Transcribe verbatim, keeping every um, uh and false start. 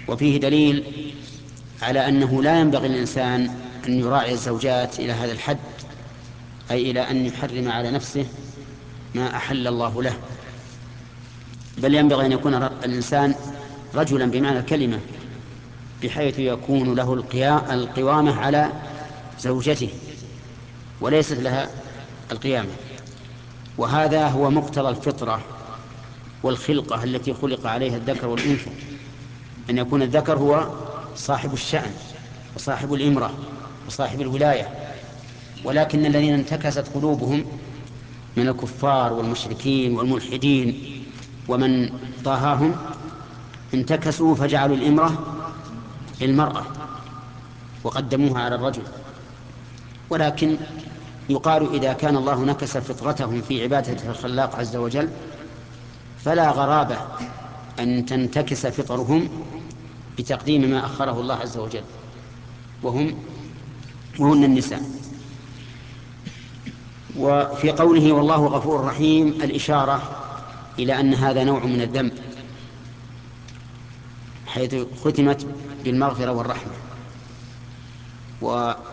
وفيه دليل على أنه لا ينبغي للإنسان أن يراعي الزوجات إلى هذا الحد، أي إلى أن يحرم على نفسه ما أحل الله له، بل ينبغي أن يكون الإنسان رجلا بمعنى الكلمة، بحيث يكون له القوامة على زوجته وليست لها القيامة. وهذا هو مقتضى الفطرة والخلقة التي خلق عليها الذكر والأنثى، أن يكون الذكر هو صاحب الشأن وصاحب الإمرة وصاحب الولاية. ولكن الذين انتكست قلوبهم من الكفار والمشركين والملحدين ومن ضاهاهم انتكسوا فجعلوا الإمرة للمرأة وقدموها على الرجل. ولكن يقال إذا كان الله نكس فطرتهم في عبادة الخلاق عز وجل فلا غرابة أن تنتكس فطرهم بتقديم ما أخره الله عز وجل، وهم وهن النساء. وفي قوله والله غفور رحيم الإشارة إلى أن هذا نوع من الذنب، حيث ختمت بالمغفرة والرحمة.